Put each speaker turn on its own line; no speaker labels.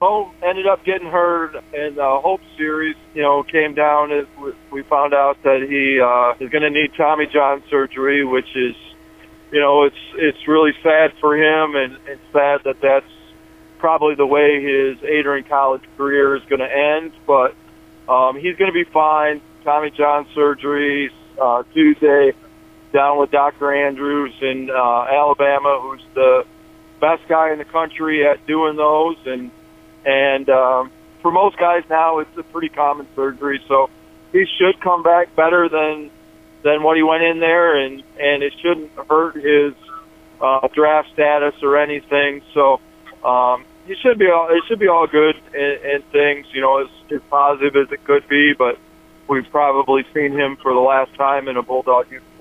Mo ended up getting hurt in the Hope Series. You know, came down as we found out that he is going to need Tommy John surgery, which is, you know, it's really sad for him, and it's sad that that's probably the way his Adrian College career is going to end. But he's going to be fine. Tommy John surgery Tuesday down with Dr. Andrews in Alabama, who's the best guy in the country at doing those. And for most guys now, it's a pretty common surgery. So he should come back better than what he went in there, and it shouldn't hurt his draft status or anything. So it should be all good and things, you know, as positive as it could be. But we've probably seen him for the last time in a Bulldog uniform.